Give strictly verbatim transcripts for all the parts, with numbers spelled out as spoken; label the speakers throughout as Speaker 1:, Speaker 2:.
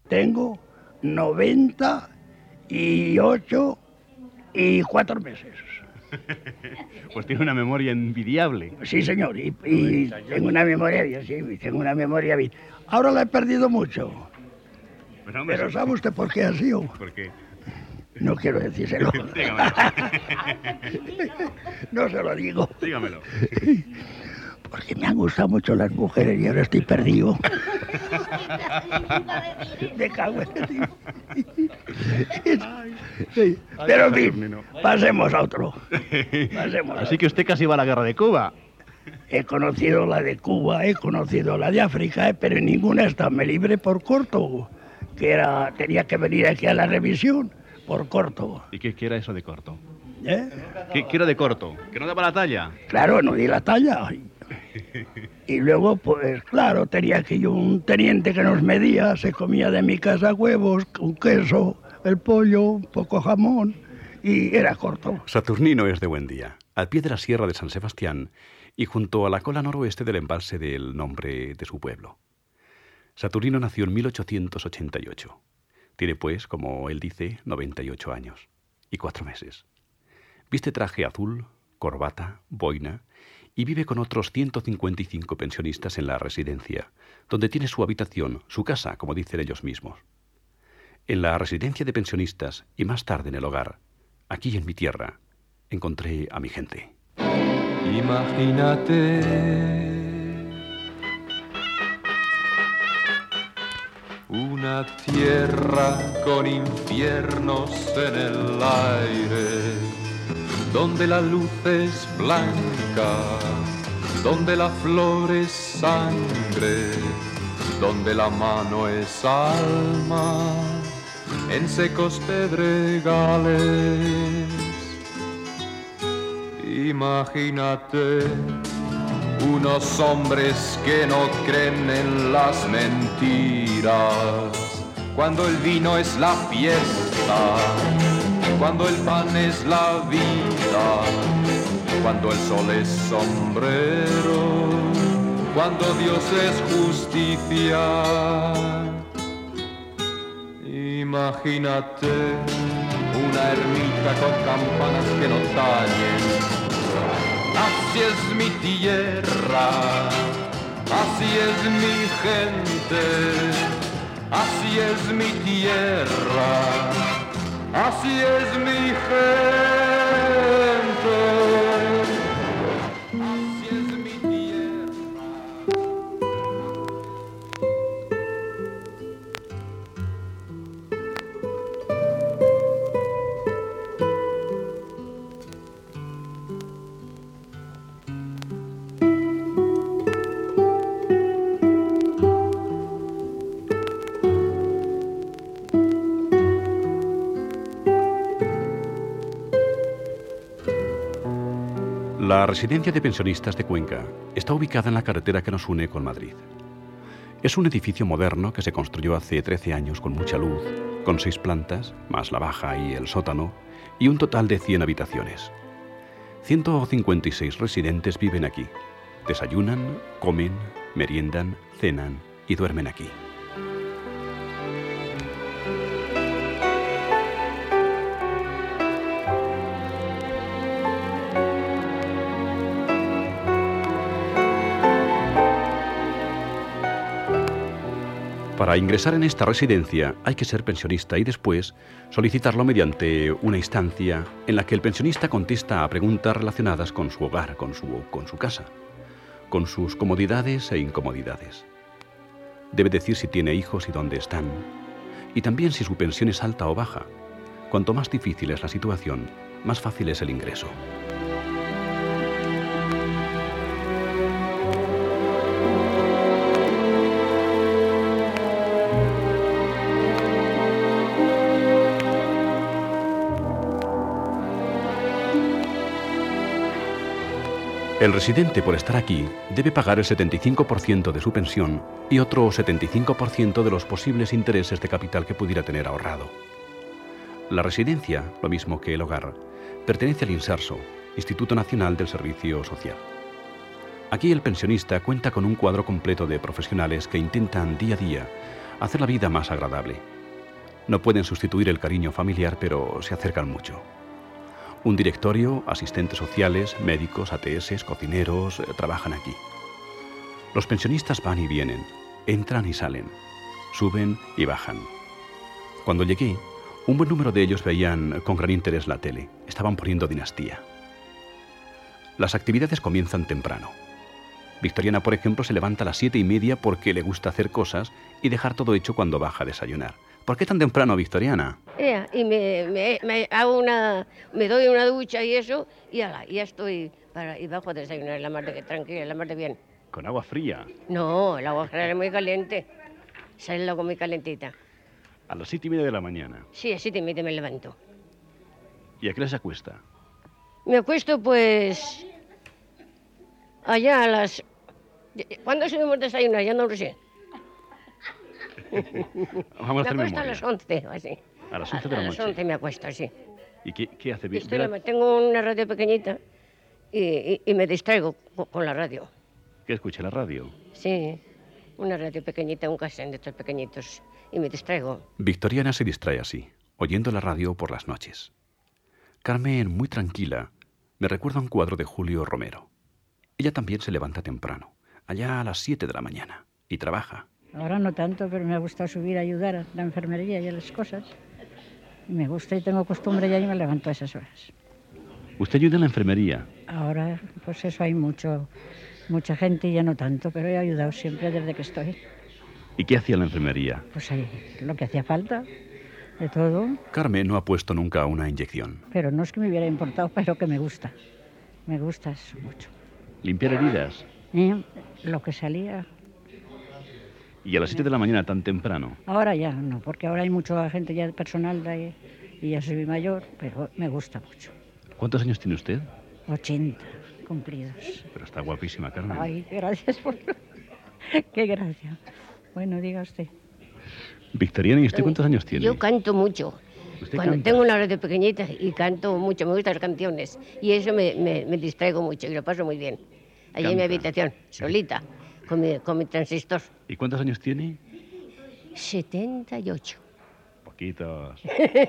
Speaker 1: tengo noventa y ocho y cuatro meses.
Speaker 2: Pues tiene una memoria envidiable.
Speaker 1: Sí, señor, y, y tengo una memoria bien, sí, tengo una memoria bien. Ahora la he perdido mucho.
Speaker 2: Pero, hombre,
Speaker 1: Pero ¿sabe usted por qué ha sido?
Speaker 2: ¿Por qué?
Speaker 1: No quiero decírselo.
Speaker 2: Dígamelo.
Speaker 1: No se lo digo.
Speaker 2: Dígamelo.
Speaker 1: Porque me han gustado mucho las mujeres y ahora estoy perdido. Me cago en el... Sí. Pero en fin, pasemos a otro. Pasemos a
Speaker 2: Así
Speaker 1: otro.
Speaker 2: que usted casi va a la guerra de Cuba.
Speaker 1: He conocido la de Cuba, he conocido la de África, eh, pero en ninguna esta me libré por corto, que era, tenía que venir aquí a la revisión por corto.
Speaker 2: ¿Y qué, qué era eso de corto?
Speaker 1: ¿Eh?
Speaker 2: ¿Qué, qué era de corto? ¿Que no daba la talla?
Speaker 1: Claro, no di la talla. Y luego, pues claro, tenía que yo un teniente que nos medía, se comía de mi casa huevos, un queso, el pollo, un poco jamón, y era corto.
Speaker 3: Saturnino es de Buendía, al pie de la sierra de San Sebastián y junto a la cola noroeste del embalse del nombre de su pueblo. Saturnino nació en mil ochocientos ochenta y ocho. Tiene, pues, como él dice, noventa y ocho años y cuatro meses. Viste traje azul, corbata, boina y vive con otros ciento cincuenta y cinco pensionistas en la residencia, donde tiene su habitación, su casa, como dicen ellos mismos. En la residencia de pensionistas y más tarde en el hogar, aquí en mi tierra, encontré a mi gente.
Speaker 4: Imagínate una tierra con infiernos en el aire, donde la luz es blanca, donde la flor es sangre, donde la mano es alma, en secos pedregales. Imagínate unos hombres que no creen en las mentiras, cuando el vino es la fiesta, cuando el pan es la vida, cuando el sol es sombrero, cuando Dios es justicia. Imagínate una ermita con campanas que no tañen. Así es mi tierra, así es mi gente, así es mi tierra, así es mi gente, así es mi tierra.
Speaker 3: La residencia de pensionistas de Cuenca está ubicada en la carretera que nos une con Madrid. Es un edificio moderno que se construyó hace trece años con mucha luz, con seis plantas, más la baja y el sótano, y un total de cien habitaciones. ciento cincuenta y seis residentes viven aquí. Desayunan, comen, meriendan, cenan y duermen aquí. Para ingresar en esta residencia hay que ser pensionista y después solicitarlo mediante una instancia en la que el pensionista contesta a preguntas relacionadas con su hogar, con su, con su casa, con sus comodidades e incomodidades. Debe decir si tiene hijos y dónde están, y también si su pensión es alta o baja. Cuanto más difícil es la situación, más fácil es el ingreso. El residente, por estar aquí, debe pagar el setenta y cinco por ciento de su pensión y otro setenta y cinco por ciento de los posibles intereses de capital que pudiera tener ahorrado. La residencia, lo mismo que el hogar, pertenece al INSERSO, Instituto Nacional del Servicio Social. Aquí el pensionista cuenta con un cuadro completo de profesionales que intentan día a día hacer la vida más agradable. No pueden sustituir el cariño familiar, pero se acercan mucho. Un directorio, asistentes sociales, médicos, A T S, cocineros, eh, trabajan aquí. Los pensionistas van y vienen, entran y salen, suben y bajan. Cuando llegué, un buen número de ellos veían con gran interés la tele. Estaban poniendo Dinastía. Las actividades comienzan temprano. Victoriana, por ejemplo, se levanta a las siete y media porque le gusta hacer cosas y dejar todo hecho cuando baja a desayunar. ¿Por qué tan temprano, Victoriana?
Speaker 5: Yeah, y me, me, me hago una, me doy una ducha y eso, y ala, ya estoy para, y bajo a desayunar la mar de tranquila, la mar de bien.
Speaker 2: ¿Con agua fría?
Speaker 5: No, el agua es muy caliente. Sale el agua muy calentita.
Speaker 2: A las siete y media de la mañana.
Speaker 5: Sí, a siete y media me levanto.
Speaker 2: ¿Y a qué hora se acuesta?
Speaker 5: Me acuesto pues allá a las... ¿Cuándo subimos desayunar? Ya no lo sé.
Speaker 2: Vamos a hacer
Speaker 5: me acuesto
Speaker 2: memoria.
Speaker 5: a las once, así.
Speaker 2: A las once de la
Speaker 5: A las
Speaker 2: noche.
Speaker 5: once me acuesto, sí.
Speaker 2: ¿Y qué, qué hace?
Speaker 5: Y estoy-
Speaker 2: ¿Ve-
Speaker 5: tengo una radio pequeñita y, y- y me distraigo co- con la radio.
Speaker 2: ¿Qué escucha la radio?
Speaker 5: Sí, una radio pequeñita, un casén de estos pequeñitos. Y me distraigo.
Speaker 3: Victoriana se distrae así, oyendo la radio por las noches. Carmen, muy tranquila, me recuerda un cuadro de Julio Romero. Ella también se levanta temprano, allá a las siete de la mañana, y trabaja.
Speaker 6: Ahora no tanto, pero me ha gustado subir a ayudar a la enfermería y a las cosas. Y me gusta y tengo costumbre ya y me levanto a esas horas.
Speaker 2: ¿Usted ayuda en la enfermería?
Speaker 6: Ahora, pues eso, hay mucho, mucha gente y ya no tanto, pero he ayudado siempre desde que estoy.
Speaker 2: ¿Y qué hacía en la enfermería?
Speaker 6: Pues ahí, lo que hacía falta, de todo,
Speaker 3: Carmen no ha puesto nunca una inyección.
Speaker 6: pero no es que me hubiera importado, pero que me gusta. Me gusta eso mucho.
Speaker 2: ¿Limpiar heridas?
Speaker 6: Y lo que salía,
Speaker 2: ¿Y a las siete de la mañana tan temprano?
Speaker 6: ahora ya no, porque ahora hay mucha gente ya personal de ahí, y ya soy mayor, pero me gusta mucho.
Speaker 2: ¿Cuántos años tiene usted?
Speaker 6: ochenta cumplidos.
Speaker 2: Pero está guapísima, Carmen.
Speaker 6: Ay, gracias por... Qué gracia. Bueno, diga usted.
Speaker 2: Victoriana, ¿y usted cuántos años tiene?
Speaker 5: Yo canto mucho.
Speaker 2: ¿Usted
Speaker 5: Cuando
Speaker 2: canta?
Speaker 5: tengo una radio pequeñita y canto mucho, me gustan las canciones. Y eso me, me, me distraigo mucho y lo paso muy bien. Allí en mi
Speaker 2: Canta.
Speaker 5: habitación, solita, con mi, con mi transistor.
Speaker 2: ¿Y cuántos años tiene?
Speaker 5: setenta y ocho.
Speaker 2: Poquitos.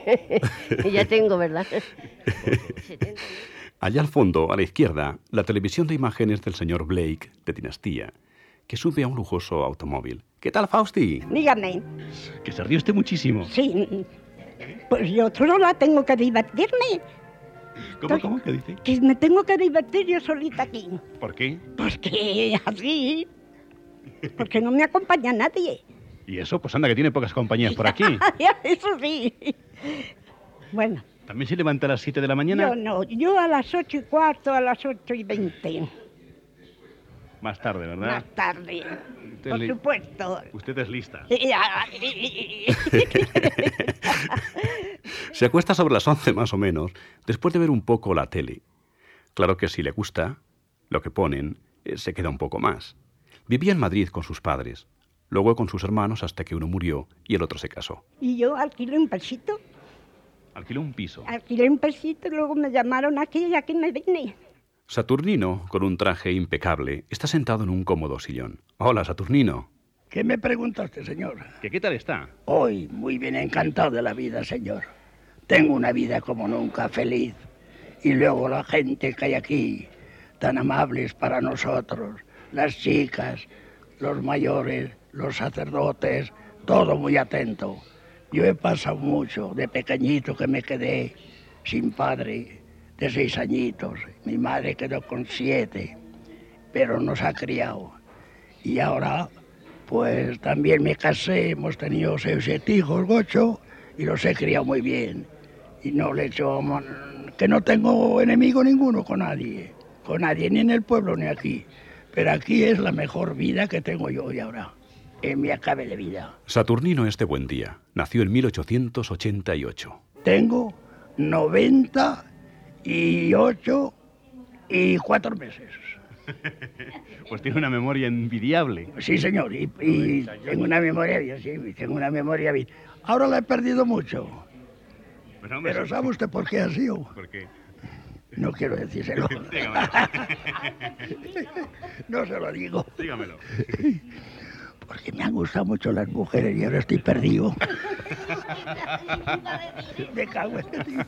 Speaker 5: Y ya tengo, ¿verdad? setenta y ocho.
Speaker 3: Allá al fondo, a la izquierda, la televisión de imágenes del señor Blake, de Dinastía, que sube a un lujoso automóvil. ¿Qué tal, Fausti?
Speaker 7: Dígame,
Speaker 2: Que se ríe usted muchísimo.
Speaker 7: sí, pues yo sola tengo que divertirme,
Speaker 2: ¿Cómo, cómo? ¿Qué dice?
Speaker 7: que me tengo que divertir yo solita aquí,
Speaker 2: ¿Por qué?
Speaker 7: porque así, porque no me acompaña nadie.
Speaker 2: ¿Y eso? Pues anda, que tiene pocas compañías por aquí.
Speaker 7: Eso sí. Bueno,
Speaker 2: ¿También se levanta a las siete de la mañana?
Speaker 7: yo no, yo a las ocho y cuarto, a las ocho y veinte,
Speaker 2: Más tarde, ¿verdad?
Speaker 7: más tarde,
Speaker 2: Usted
Speaker 7: por
Speaker 2: li-
Speaker 7: supuesto.
Speaker 2: Usted es lista.
Speaker 3: Se acuesta sobre las once más o menos, después de ver un poco la tele. Claro que si le gusta lo que ponen, eh, se queda un poco más. Vivía en Madrid con sus padres, luego con sus hermanos hasta que uno murió y el otro se casó.
Speaker 7: Y yo alquilé un pesito,
Speaker 2: Alquiló un piso.
Speaker 7: alquilé un pesito, y luego me llamaron aquí y aquí me vine.
Speaker 3: Saturnino, con un traje impecable, está sentado en un cómodo sillón. Hola, Saturnino.
Speaker 1: ¿Qué me pregunta usted, señor?
Speaker 2: ¿Que qué tal está?
Speaker 1: Hoy, muy bien encantado de la vida, señor. Tengo una vida como nunca feliz. Y luego la gente que hay aquí, tan amables para nosotros, las chicas, los mayores, los sacerdotes, todo muy atento. Yo he pasado mucho de pequeñito que me quedé sin padre, de seis añitos. Mi madre quedó con siete, pero nos ha criado. Y ahora, pues también me casé, hemos tenido seis siete hijos, ocho, y los he criado muy bien. Y no le he hecho, mon- que no tengo enemigo ninguno con nadie, con nadie, ni en el pueblo ni aquí. Pero aquí es la mejor vida que tengo yo hoy ahora, en mi acabe de vida.
Speaker 3: Saturnino es de buen día. Nació en mil ochocientos ochenta y ocho.
Speaker 1: Tengo noventa y ocho y cuatro meses.
Speaker 2: Pues tiene una memoria envidiable.
Speaker 1: Sí, señor, y, y tengo una memoria bien, sí, tengo una memoria bien. Ahora la he perdido mucho.
Speaker 2: Pues, hombre,
Speaker 1: Pero
Speaker 2: sí.
Speaker 1: ¿sabe usted por qué ha sido?
Speaker 2: ¿Por qué?
Speaker 1: No quiero decírselo.
Speaker 2: Dígamelo.
Speaker 1: No se lo digo.
Speaker 2: Dígamelo.
Speaker 1: porque me han gustado mucho las mujeres y ahora estoy perdido. Me cago en tío.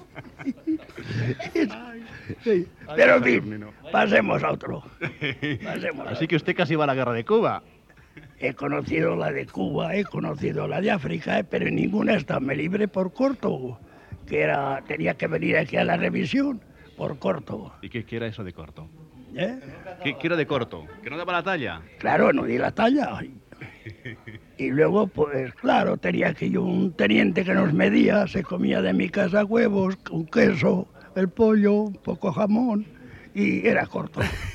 Speaker 1: Sí. Pero en fin, pasemos a otro. Pasemos a
Speaker 2: Así que usted casi va a la guerra de Cuba.
Speaker 1: He conocido la de Cuba, he conocido la de África, eh, pero en ninguna esta me libré por corto, que era tenía que venir aquí a la revisión por corto.
Speaker 2: ¿Y qué, qué era eso de corto?
Speaker 1: ¿Eh?
Speaker 2: ¿Qué, qué era de corto? ¿Que no daba la talla?
Speaker 1: Claro, no di la talla. Y luego, pues claro, tenía que yo un teniente que nos medía, se comía de mi casa huevos, un queso, el pollo, un poco jamón, y era corto.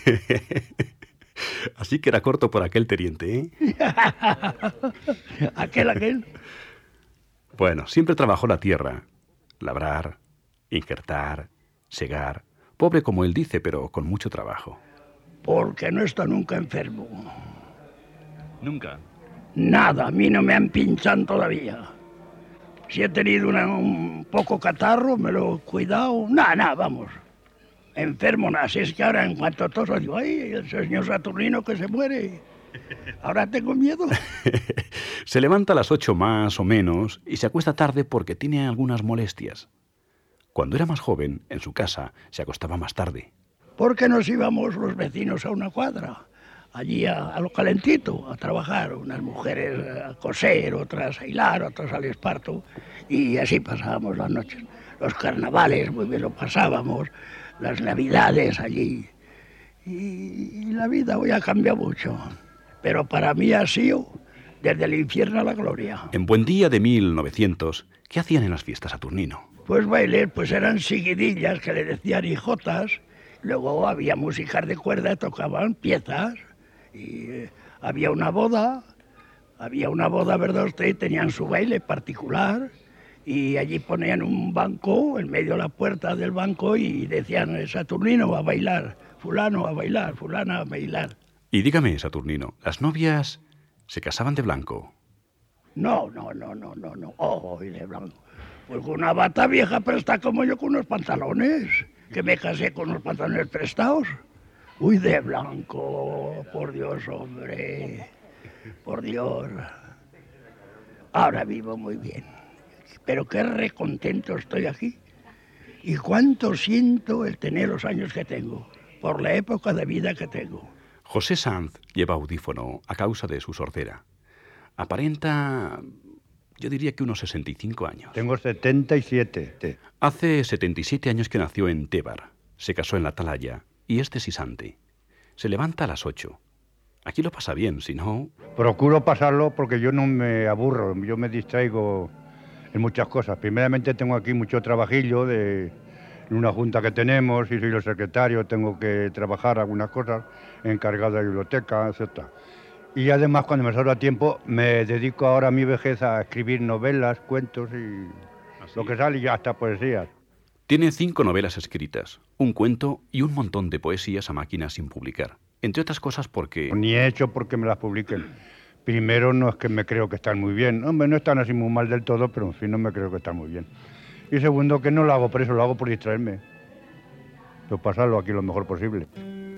Speaker 3: Así que era corto por aquel teniente, ¿eh?
Speaker 1: Aquel, aquel.
Speaker 3: Bueno, siempre trabajó la tierra. Labrar, injertar, segar. Pobre como él dice, pero con mucho trabajo.
Speaker 1: Porque no está nunca enfermo.
Speaker 2: Nunca.
Speaker 1: Nada, a mí no me han pinchado todavía. Si he tenido una- un poco catarro, me lo he cuidado. Nada, nada, vamos. Enfermo nada. Si es que ahora en cuanto toso digo, ay, el señor Saturnino que se muere. Ahora tengo miedo.
Speaker 3: Se levanta a las ocho más o menos y se acuesta tarde porque tiene algunas molestias. Cuando era más joven, en su casa, se acostaba más tarde.
Speaker 1: Porque nos íbamos los vecinos a una cuadra, allí a, a lo calentito, a trabajar. Unas mujeres a coser, otras a hilar, otras al esparto. Y así pasábamos las noches. Los carnavales, muy bien lo pasábamos. Las navidades allí. Y, y la vida hoy ha cambiado mucho. Pero para mí ha sido desde el infierno a la gloria.
Speaker 3: En Buen Día de mil novecientos, ¿qué hacían en las fiestas, Saturnino?
Speaker 1: Pues bailes, pues eran seguidillas que le decían hijotas. Luego había músicas de cuerda, tocaban piezas. Y eh, había una boda, había una boda, ¿verdad usted? Tenían su baile particular. Y allí ponían un banco en medio de la puerta del banco y decían, Saturnino va a bailar, fulano va a bailar, fulana va a bailar.
Speaker 3: Y dígame, Saturnino, ¿las novias se casaban de blanco?
Speaker 1: No, no, no, no, no, no. Oh, y de blanco. Pues con una bata vieja presta como yo con unos pantalones, que me casé con unos pantalones prestados. Uy, de blanco, por Dios, hombre, por Dios. Ahora vivo muy bien, pero qué recontento estoy aquí. Y cuánto siento el tener los años que tengo, por la época de vida que tengo.
Speaker 3: José Sanz lleva audífono a causa de su sordera. Aparenta, yo diría que unos sesenta y cinco años.
Speaker 8: Tengo setenta y siete.
Speaker 3: Hace setenta y siete años que nació en Tébar. Se casó en la Atalaya y es de Sisante. Se levanta a las ocho. Aquí lo pasa bien, si no...
Speaker 8: Procuro pasarlo porque yo no me aburro, yo me distraigo en muchas cosas. Primeramente tengo aquí mucho trabajillo de una junta que tenemos y soy el secretario, tengo que trabajar algunas cosas, encargado de biblioteca, etcétera. Y además cuando me sobra tiempo me dedico ahora a mi vejez a escribir novelas, cuentos y
Speaker 2: ¿Ah, sí?
Speaker 8: lo que sale y hasta poesías.
Speaker 3: Tiene cinco novelas escritas, un cuento y un montón de poesías a máquina sin publicar. Entre otras cosas porque...
Speaker 8: Ni he hecho porque me las publiquen. Primero, no es que me creo que están muy bien. Hombre, no están así muy mal del todo, pero en fin, no me creo que están muy bien. Y segundo, que no lo hago por eso, lo hago por distraerme. Pero pasarlo aquí lo mejor posible.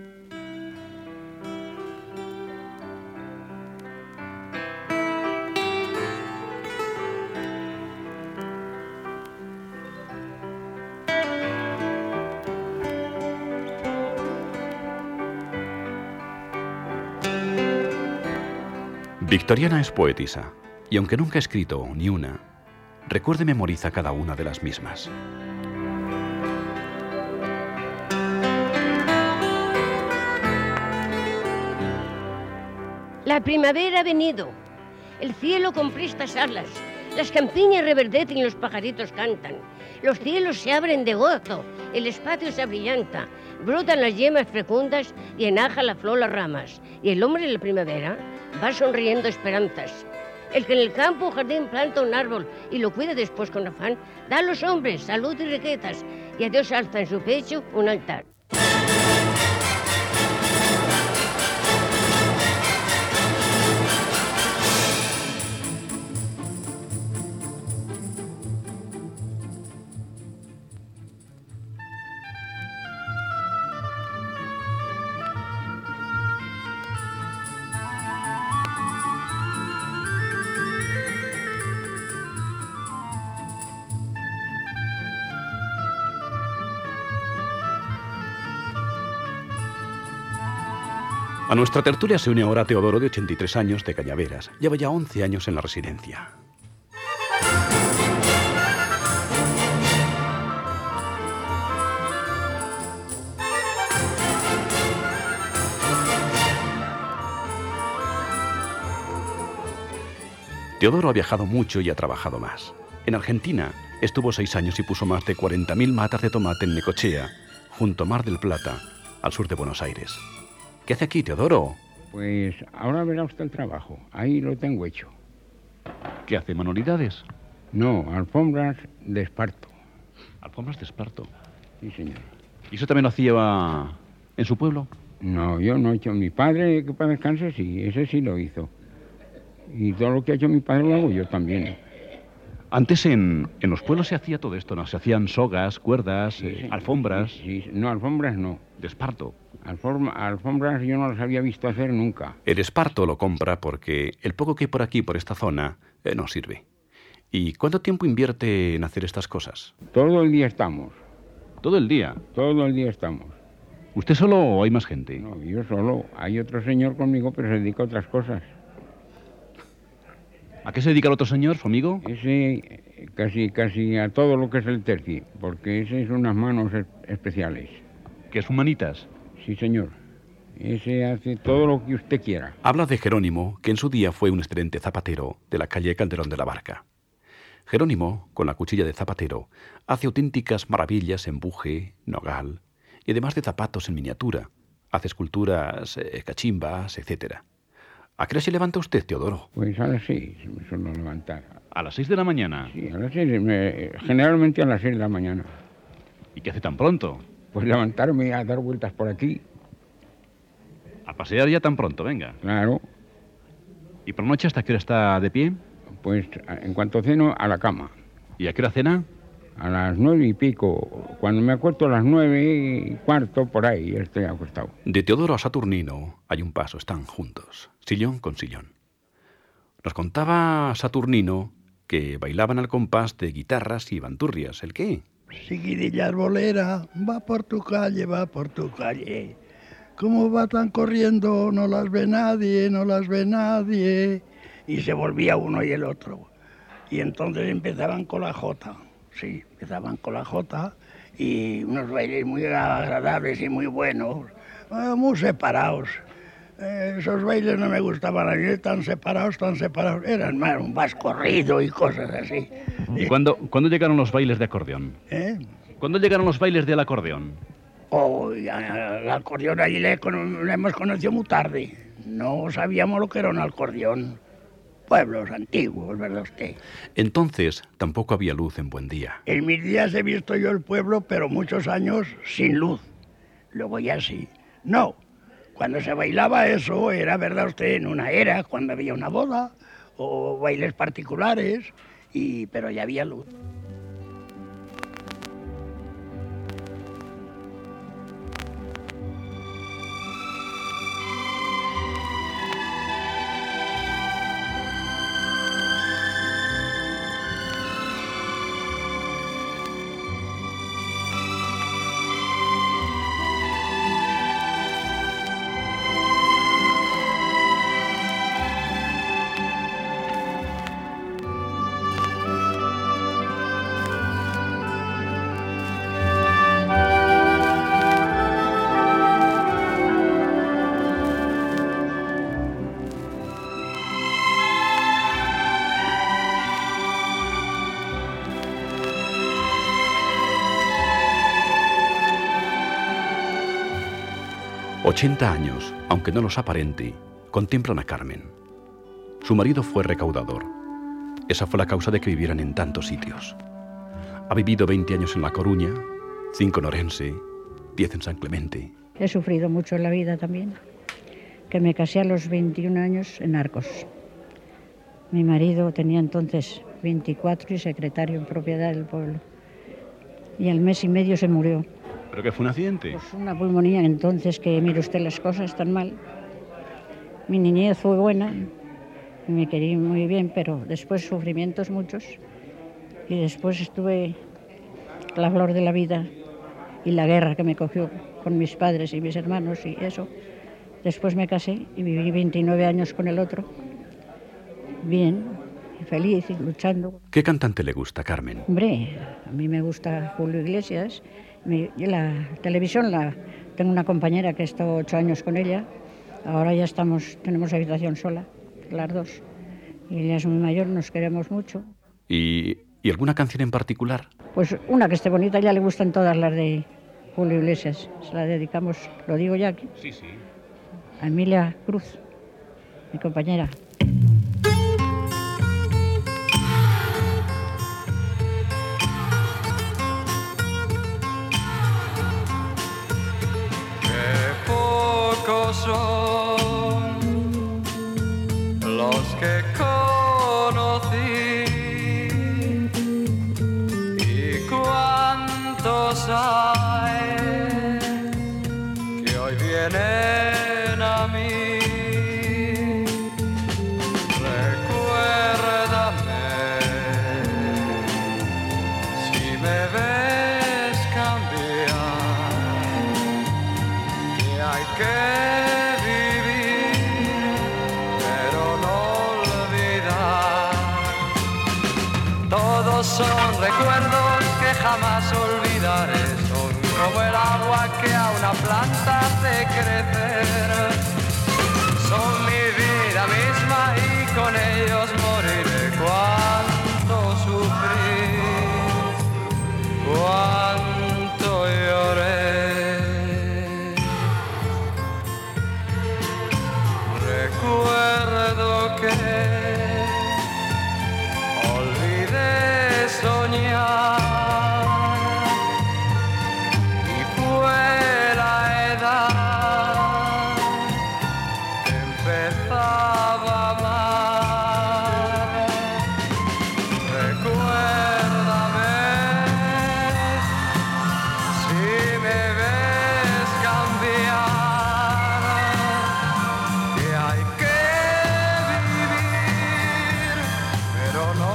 Speaker 3: Victoriana es poetisa, y aunque nunca ha escrito ni una, recuerda y memoriza cada una de las mismas.
Speaker 5: La primavera ha venido, el cielo con prestas alas, las campiñas reverdecen y los pajaritos cantan, los cielos se abren de gozo, el espacio se abrillanta, brotan las yemas fecundas y enaja la flor las ramas, y el hombre de la primavera va sonriendo esperanzas. El que en el campo o jardín planta un árbol y lo cuida después con afán, da a los hombres salud y riquezas, y a Dios alza en su pecho un altar.
Speaker 3: A nuestra tertulia se une ahora Teodoro, de ochenta y tres años, de Cañaveras. Lleva ya once años en la residencia. Teodoro ha viajado mucho y ha trabajado más. En Argentina estuvo seis años y puso más de cuarenta mil matas de tomate en Necochea, junto a Mar del Plata, al sur de Buenos Aires. ¿Qué hace aquí, Teodoro?
Speaker 9: Pues ahora verá usted el trabajo. Ahí lo tengo hecho.
Speaker 3: ¿Qué hace, manualidades?
Speaker 9: No, alfombras de esparto.
Speaker 3: Alfombras de esparto.
Speaker 9: Sí, señor.
Speaker 3: ¿Y eso también lo hacía en su pueblo?
Speaker 9: No, yo no he hecho. Mi padre, que para descanse, sí, ese sí lo hizo. Y todo lo que ha hecho mi padre lo hago yo también.
Speaker 3: Antes en, en los pueblos se hacía todo esto, ¿no? Se hacían sogas, cuerdas,
Speaker 9: Sí,
Speaker 3: eh,
Speaker 9: sí,
Speaker 3: alfombras.
Speaker 9: Sí, sí. No, alfombras no.
Speaker 3: De esparto.
Speaker 9: Alforma- alfombras yo no las había visto hacer nunca.
Speaker 3: El esparto lo compra porque el poco que hay por aquí, por esta zona, eh, no sirve. ¿Y cuánto tiempo invierte en hacer estas cosas?
Speaker 9: Todo el día estamos.
Speaker 3: Todo el día.
Speaker 9: Todo el día estamos.
Speaker 3: ¿Usted solo o hay más gente?
Speaker 9: No, yo solo. Hay otro señor conmigo, pero se dedica a otras cosas.
Speaker 3: ¿A qué se dedica el otro señor, su amigo?
Speaker 9: Ese eh, casi, casi a todo lo que es el terci, porque ese es unas manos es- especiales.
Speaker 3: ¿Que es humanitas?
Speaker 9: Sí, señor. Ese hace todo lo que usted quiera.
Speaker 3: Habla de Jerónimo, que en su día fue un excelente zapatero de la calle Calderón de la Barca. Jerónimo, con la cuchilla de zapatero, hace auténticas maravillas en buje, nogal, y además de zapatos en miniatura. Hace esculturas, eh, cachimbas, etcétera. ¿A qué hora se levanta usted, Teodoro?
Speaker 9: Pues a las seis me suelo levantar.
Speaker 3: A las seis de la mañana.
Speaker 9: Sí, a las seis, me- generalmente a las seis de la mañana.
Speaker 3: ¿Y qué hace tan pronto?
Speaker 9: Pues levantarme a dar vueltas por aquí,
Speaker 3: A pasear ya tan pronto, venga.
Speaker 9: claro.
Speaker 3: ¿Y por la noche hasta qué hora está de pie?
Speaker 9: Pues a- en cuanto ceno, a la cama.
Speaker 3: ¿Y a qué hora cena?
Speaker 9: A las nueve y pico. Cuando me acuesto a las nueve y cuarto, por ahí estoy acostado.
Speaker 3: De Teodoro a Saturnino hay un paso, están juntos, sillón con sillón. Nos contaba Saturnino que bailaban al compás de guitarras y bandurrias. ¿El qué?
Speaker 1: Seguidilla arbolera, va por tu calle, va por tu calle. ¿Cómo va tan corriendo? No las ve nadie, no las ve nadie. Y se volvía uno y el otro. Y entonces empezaban con la jota. Sí, empezaban con la jota y unos bailes muy agradables y muy buenos, eh, muy separados. Eh, esos bailes no me gustaban a mí, tan separados, tan separados. Eran más un vas corrido y cosas así.
Speaker 3: ¿Y cuándo, ¿cuándo llegaron los bailes de acordeón?
Speaker 1: ¿Eh?
Speaker 3: ¿Cuándo llegaron los bailes del acordeón?
Speaker 1: Oh, ya, el acordeón allí le, cono- le hemos conocido muy tarde. No sabíamos lo que era un acordeón. Pueblos antiguos, ¿verdad usted?
Speaker 3: Entonces tampoco había luz en Buen Día.
Speaker 1: En mis días he visto yo el pueblo, pero muchos años sin luz. Luego ya sí. No, cuando se bailaba eso era, ¿verdad usted?, en una era, cuando había una boda o bailes particulares, y, pero ya había luz.
Speaker 3: ochenta años, aunque no los aparente, contemplan a Carmen. Su marido fue recaudador. Esa fue la causa de que vivieran en tantos sitios. Ha vivido veinte años en La Coruña, cinco en Orense, diez en San Clemente.
Speaker 6: He sufrido mucho en la vida también, que me casé a los veintiún años en Arcos. Mi marido tenía entonces veinticuatro y secretario en propiedad del pueblo. Y al mes y medio se murió.
Speaker 3: ¿Pero qué fue un accidente?
Speaker 6: Pues una pulmonía entonces, que mire usted las cosas tan mal. Mi niñez fue buena, me querí muy bien, pero después sufrimientos muchos. Y después estuve la flor de la vida y la guerra que me cogió con mis padres y mis hermanos y eso. Después me casé y viví veintinueve años con el otro. Bien, feliz y luchando.
Speaker 3: ¿Qué cantante le gusta, Carmen?
Speaker 6: Hombre, a mí me gusta Julio Iglesias. Mi, la televisión, la, tengo una compañera que he estado ocho años con ella. Ahora ya estamos, tenemos habitación sola, las dos. Y ella es muy mayor, nos queremos mucho.
Speaker 3: ¿Y, ¿y alguna canción en particular?
Speaker 6: Pues una que esté bonita, ya le gustan todas las de Julio Iglesias. Se la dedicamos, lo digo ya aquí.
Speaker 3: Sí, sí.
Speaker 6: A Emilia Cruz, mi compañera.
Speaker 4: Son los que conocí y cuántos hay que hoy vienen a mí. Recuérdame si me ves cambiar, que hay que son recuerdos que jamás olvidaré, son como el agua que a una planta hace crecer, son mi vida misma y con ellos moriré. Cuánto sufrí, cuánto lloré. Recuerdo que soñar y fue la edad que empezaba a amar. Recuérdame si me ves cambiar, que hay que vivir pero no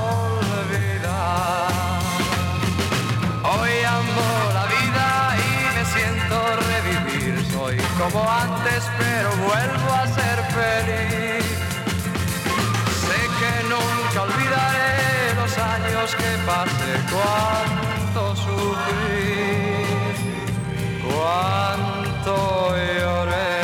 Speaker 4: como antes, pero vuelvo a ser feliz. Sé que nunca olvidaré los años que pasé, cuánto sufrí, cuánto lloré.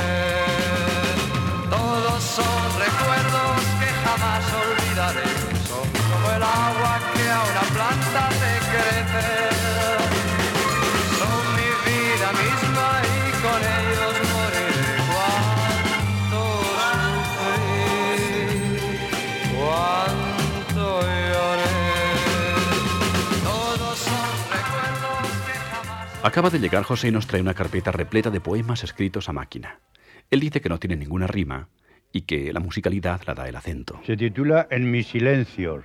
Speaker 4: Todos son recuerdos que jamás olvidaré, son como el agua que a una planta hace crecer, son mi vida misma y con ellos moriré. Cuánto sufrí, cuánto lloré. Todos son recuerdos que jamás...
Speaker 3: Acaba de llegar José y nos trae una carpeta repleta de poemas escritos a máquina. Él dice que no tiene ninguna rima y que la musicalidad la da el acento.
Speaker 8: Se titula En mis silencios.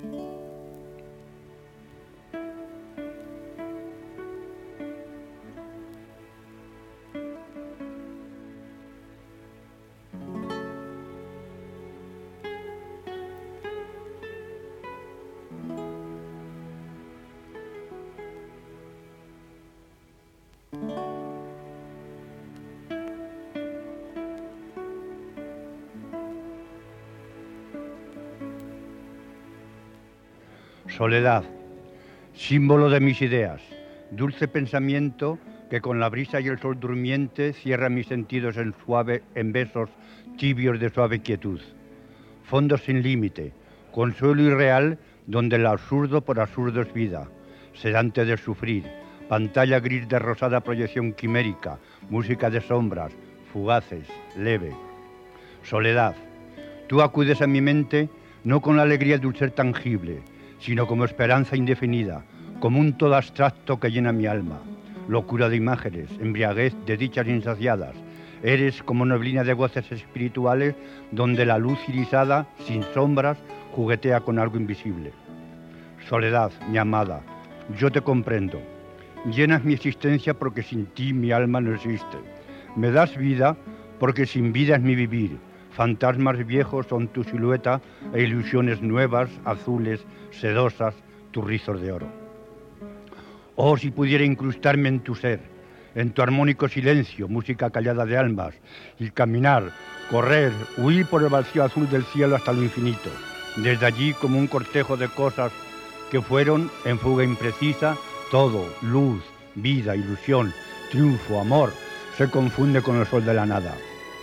Speaker 8: Soledad, símbolo de mis ideas, dulce pensamiento que con la brisa y el sol durmiente cierra mis sentidos en suave, en besos tibios de suave quietud. Fondo sin límite, consuelo irreal donde el absurdo por absurdo es vida, sedante de sufrir, pantalla gris de rosada proyección quimérica, música de sombras, fugaces, leve. Soledad, tú acudes a mi mente no con la alegría de un ser tangible, sino como esperanza indefinida, como un todo abstracto que llena mi alma. Locura de imágenes, embriaguez de dichas insaciadas. Eres como neblina de goces espirituales donde la luz irisada, sin sombras, juguetea con algo invisible. Soledad, mi amada, yo te comprendo. Llenas mi existencia porque sin ti mi alma no existe. Me das vida porque sin vida es mi vivir. Fantasmas viejos son tu silueta e ilusiones nuevas, azules, sedosas, tus rizos de oro. Oh, si pudiera incrustarme en tu ser, en tu armónico silencio, música callada de almas, y caminar, correr, huir por el vacío azul del cielo hasta lo infinito. Desde allí, como un cortejo de cosas que fueron, en fuga imprecisa, todo, luz, vida, ilusión, triunfo, amor, se confunde con el sol de la nada.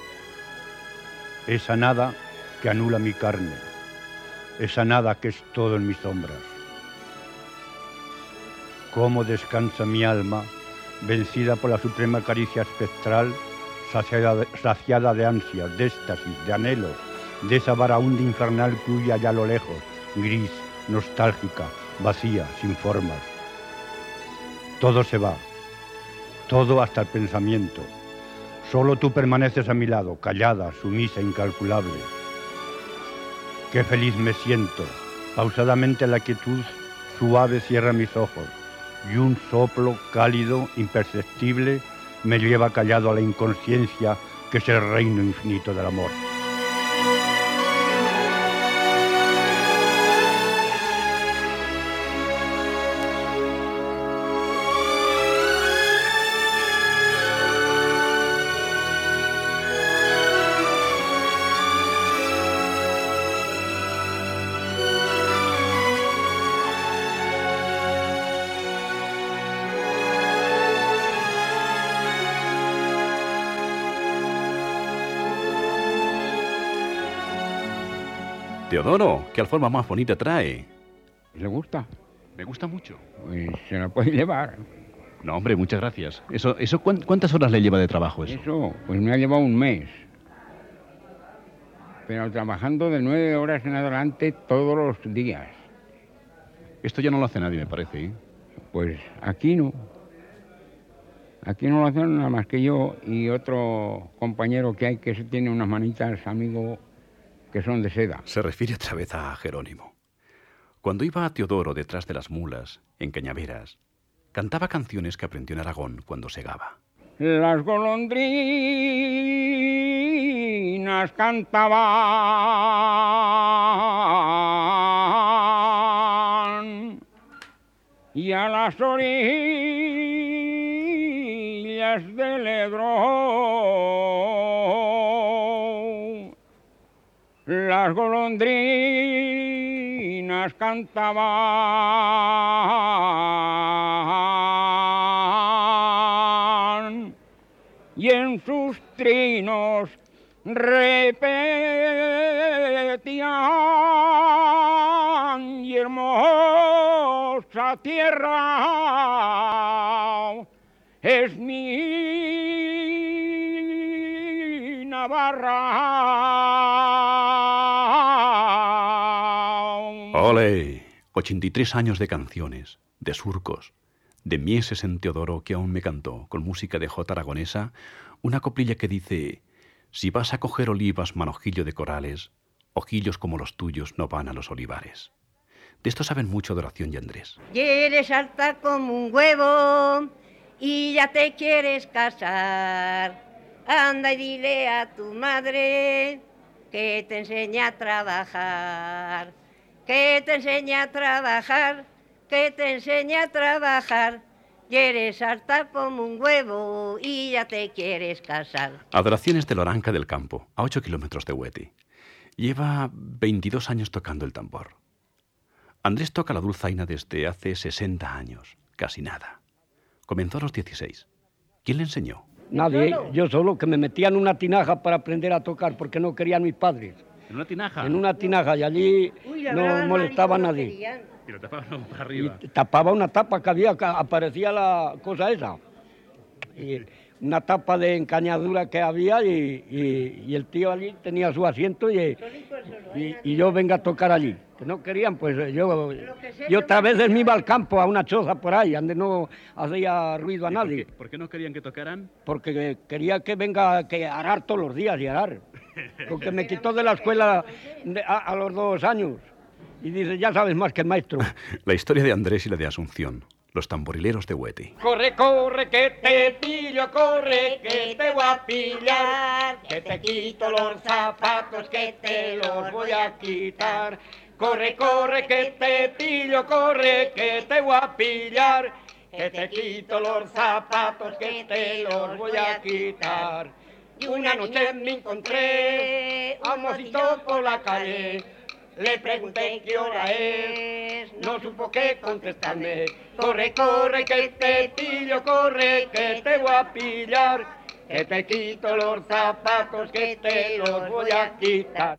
Speaker 8: Esa nada que anula mi carne, esa nada que es todo en mis sombras. Cómo descansa mi alma, vencida por la suprema caricia espectral, saciada de, saciada de ansias, de éxtasis, de anhelos, de esa varaunda infernal que huye allá a lo lejos, gris, nostálgica, vacía, sin formas. Todo se va, todo hasta el pensamiento. Solo tú permaneces a mi lado, callada, sumisa, incalculable. Qué feliz me siento. Pausadamente la quietud suave cierra mis ojos y un soplo cálido, imperceptible, me lleva callado a la inconsciencia que es el reino infinito del amor.
Speaker 3: Teodoro, qué alforma más bonita trae.
Speaker 9: ¿Le gusta?
Speaker 3: Me gusta mucho.
Speaker 9: Pues se la puede llevar.
Speaker 3: No, hombre, muchas gracias. Eso, eso, ¿cuántas horas le lleva de trabajo eso?
Speaker 9: Eso, pues me ha llevado un mes. Pero trabajando de nueve horas en adelante todos los días.
Speaker 3: Esto ya no lo hace nadie, me parece, ¿eh?
Speaker 9: Pues aquí no. Aquí no lo hacen nada más que yo y otro compañero que hay que se tiene unas manitas, amigo, que son de seda.
Speaker 3: Se refiere otra vez a Jerónimo. Cuando iba a Teodoro detrás de las mulas, en Cañaveras, cantaba canciones que aprendió en Aragón cuando segaba.
Speaker 9: Las golondrinas cantaban y a las orillas del Ebro las golondrinas cantaban y en sus trinos repetían y hermosa tierra es mi Navarra.
Speaker 3: ¡Ole! ochenta y tres años de canciones, de surcos, de mieses en Teodoro que aún me cantó, con música de jota aragonesa, una coplilla que dice: si vas a coger olivas, manojillo de corales, ojillos como los tuyos no van a los olivares. De esto saben mucho Adoración y Andrés.
Speaker 5: Y eres alta como un huevo y ya te quieres casar. Anda y dile a tu madre que te enseñe a trabajar. Que te enseñe a trabajar, que te enseñe a trabajar. Y eres alta como un huevo y ya te quieres casar.
Speaker 3: Adoración es de Loranca del Campo, a ocho kilómetros de Huete. Lleva veintidós años tocando el tambor. Andrés toca la dulzaina desde hace sesenta años, casi nada. Comenzó a los dieciséis. ¿Quién le enseñó?
Speaker 1: Nadie, yo solo, que me metía en una tinaja para aprender a tocar porque no querían mis padres.
Speaker 2: ¿En una tinaja?
Speaker 1: En una tinaja y allí
Speaker 5: Uy,
Speaker 1: no molestaba a nadie.
Speaker 2: Y lo tapaban para arriba.
Speaker 1: Y tapaba una tapa que había, que aparecía la cosa esa. Y una tapa de encañadura que había y, y, y el tío allí tenía su asiento y, y, y yo venga a tocar allí. Que no querían, pues yo, yo otra vez me iba al campo, a una choza por ahí, donde no hacía ruido a nadie.
Speaker 2: ¿Por qué, ¿Por qué no querían que tocaran?
Speaker 1: Porque quería que venga que arar todos los días y arar. Porque me quitó de la escuela a, a los dos años. Y dice, ya sabes más que el maestro.
Speaker 3: La historia de Andrés y la de Asunción, los tamborileros de Huete.
Speaker 9: Corre, corre, que te pillo, corre, que te voy a pillar, que te quito los zapatos, que te los voy a quitar. Corre, corre, que te pillo, corre, que te voy a pillar,
Speaker 10: que te quito los zapatos, que te los voy a quitar. Y una noche me encontré a un mocito por la calle, le pregunté qué hora es, no supo qué contestarme. Corre, corre, que te pillo, corre, que te voy a pillar, que te quito los zapatos, que te los voy a quitar.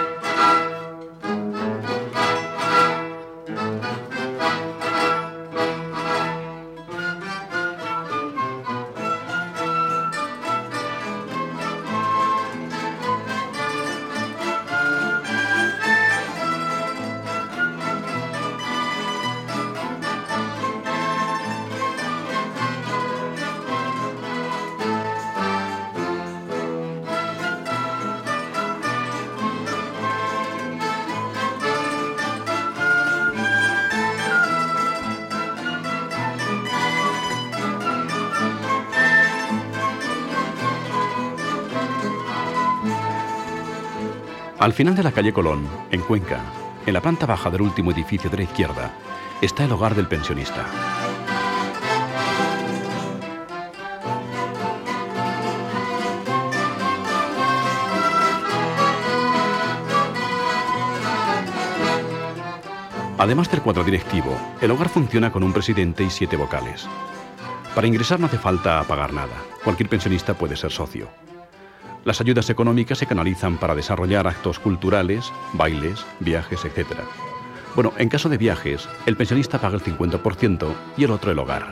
Speaker 3: Al final de la calle Colón, en Cuenca, en la planta baja del último edificio de la izquierda, está el hogar del pensionista. Además del cuadro directivo, el hogar funciona con un presidente y siete vocales. Para ingresar no hace falta pagar nada. Cualquier pensionista puede ser socio. Las ayudas económicas se canalizan para desarrollar actos culturales, bailes, viajes, etcétera. Bueno, en caso de viajes, el pensionista paga el cincuenta por ciento y el otro el hogar.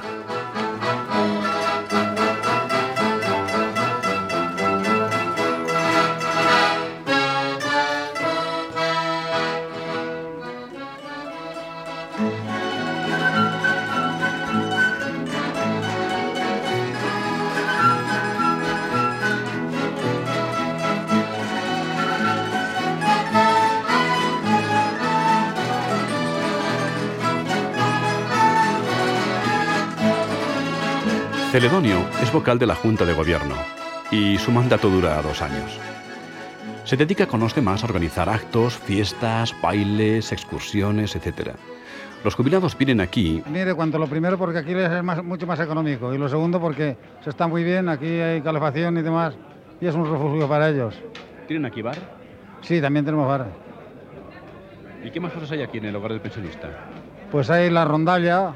Speaker 3: Celedonio es vocal de la Junta de Gobierno y su mandato dura dos años. Se dedica con los demás a organizar actos, fiestas, bailes, excursiones, etcétera. Los jubilados vienen aquí.
Speaker 11: Mire, cuanto lo primero porque aquí es más, mucho más económico y lo segundo porque se está muy bien, aquí hay calefacción y demás y es un refugio para ellos.
Speaker 2: ¿Tienen aquí bar?
Speaker 11: Sí, también tenemos bar.
Speaker 2: ¿Y qué más cosas hay aquí en el hogar del pensionista?
Speaker 11: Pues hay la rondalla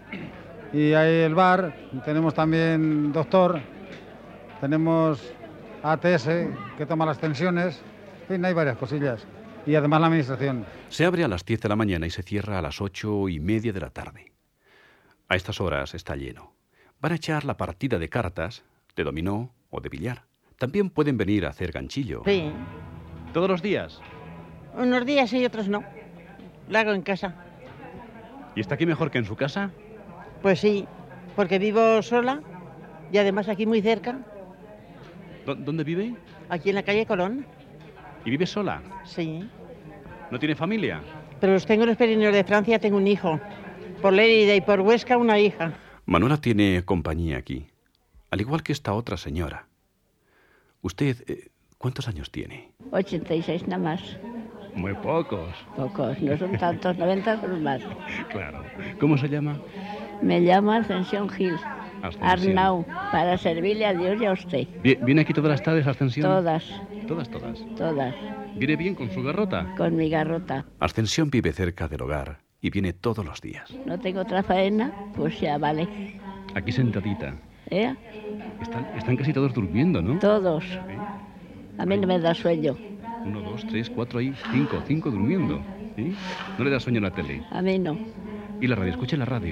Speaker 11: y hay el bar, tenemos también doctor, tenemos A T S que toma las tensiones, en fin, hay varias cosillas. Y además la administración.
Speaker 3: Se abre a las diez de la mañana y se cierra a las ocho y media de la tarde. A estas horas está lleno. Van a echar la partida de cartas, de dominó o de billar. También pueden venir a hacer ganchillo.
Speaker 12: Sí.
Speaker 2: ¿Todos los días?
Speaker 12: Unos días sí y otros no. Lo hago en casa.
Speaker 2: ¿Y está aquí mejor que en su casa?
Speaker 12: Pues sí, porque vivo sola y además aquí muy cerca.
Speaker 2: ¿Dónde vive?
Speaker 12: Aquí en la calle Colón.
Speaker 2: ¿Y vive sola?
Speaker 12: Sí.
Speaker 2: ¿No tiene familia?
Speaker 12: Pero los tengo en los Pirineos de Francia, tengo un hijo. Por Lérida y por Huesca una hija.
Speaker 3: Manuela tiene compañía aquí, al igual que esta otra señora. ¿Usted eh, cuántos años tiene?
Speaker 6: ochenta y seis nada más.
Speaker 2: Muy pocos.
Speaker 6: Pocos, no son tantos, noventa son más.
Speaker 2: Claro. ¿Cómo se llama?
Speaker 6: Me llamo Ascensión Gil.
Speaker 2: Ascensión.
Speaker 6: Arnau, para servirle a Dios y a usted.
Speaker 2: ¿Viene aquí todas las tardes, Ascensión?
Speaker 6: Todas.
Speaker 2: ¿Todas, todas?
Speaker 6: Todas.
Speaker 2: ¿Viene bien con su garrota?
Speaker 6: Con mi garrota.
Speaker 3: Ascensión vive cerca del hogar y viene todos los días.
Speaker 6: No tengo otra faena, pues ya vale.
Speaker 2: Aquí sentadita.
Speaker 6: ¿Eh?
Speaker 2: Están, están casi todos durmiendo, ¿no?
Speaker 6: Todos. ¿Eh? A mí no me da sueño.
Speaker 2: Uno, dos, tres, cuatro, ahí, cinco, cinco durmiendo. ¿Sí? ¿No le da sueño la tele?
Speaker 6: A mí no.
Speaker 2: ¿Y la radio? ¿Escucha la radio?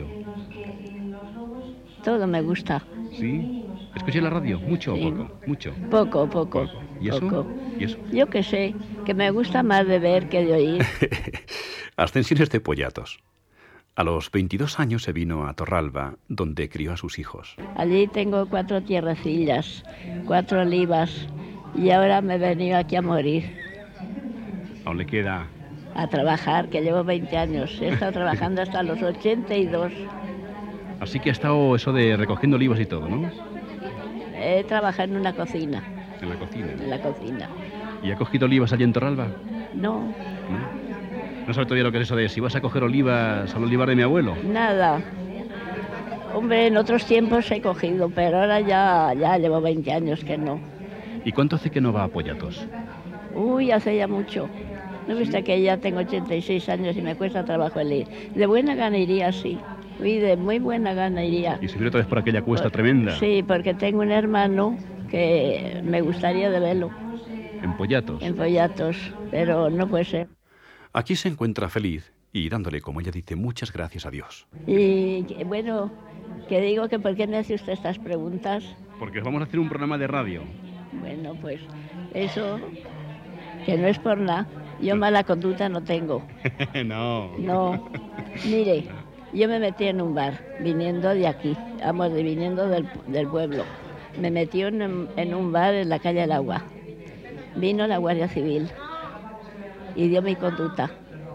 Speaker 6: Todo me gusta.
Speaker 2: ¿Sí? ¿Escuché la radio? ¿Mucho
Speaker 6: sí.
Speaker 2: o poco? Mucho.
Speaker 6: Poco, poco.
Speaker 2: poco. ¿Y eso?
Speaker 6: Poco.
Speaker 2: ¿Y eso?
Speaker 6: Yo qué sé, que me gusta más de ver que de oír.
Speaker 3: Ascensiones de Pollatos. A los veintidós años se vino a Torralba, donde crió a sus hijos.
Speaker 6: Allí tengo cuatro tierrecillas, cuatro olivas, y ahora me he venido aquí a morir.
Speaker 2: ¿Aún le queda?
Speaker 6: A trabajar, que llevo veinte años. He estado trabajando hasta los ochenta y dos.
Speaker 2: Así que ha estado eso de recogiendo olivas y todo, ¿no?
Speaker 6: He trabajado en una cocina.
Speaker 2: ¿En la cocina?
Speaker 6: En la cocina.
Speaker 2: ¿Y ha cogido olivas allí en Torralba?
Speaker 6: No.
Speaker 2: ¿No? ¿No sabe todavía lo que es eso de si vas a coger olivas al olivar de mi abuelo?
Speaker 6: Nada.
Speaker 13: Hombre, en otros tiempos he cogido, pero ahora ya, ya llevo veinte años que no.
Speaker 2: ¿Y cuánto hace que no va a Pollatos?
Speaker 13: Uy, hace ya mucho. ¿No viste que ya tengo ochenta y seis años y me cuesta trabajo el ir? De buena gana iría, sí. Uy, de muy buena gana iría.
Speaker 2: ¿Y subir otra vez por aquella cuesta por, tremenda?
Speaker 13: Sí, porque tengo un hermano que me gustaría de verlo.
Speaker 2: ¿En Pollatos?
Speaker 13: En Pollatos, pero no puede ser.
Speaker 3: Aquí se encuentra feliz y dándole, como ella dice, muchas gracias a Dios.
Speaker 13: Y bueno, que digo que ¿por qué me hace usted estas preguntas?
Speaker 2: Porque vamos a hacer un programa de radio.
Speaker 13: Bueno, pues eso, que no es por nada. Yo mala conducta no tengo.
Speaker 2: No.
Speaker 13: No. Mire, yo me metí en un bar, viniendo de aquí, vamos, de viniendo del, del pueblo. Me metí en, en un bar en la calle del Agua. Vino la Guardia Civil y dio mi conducta.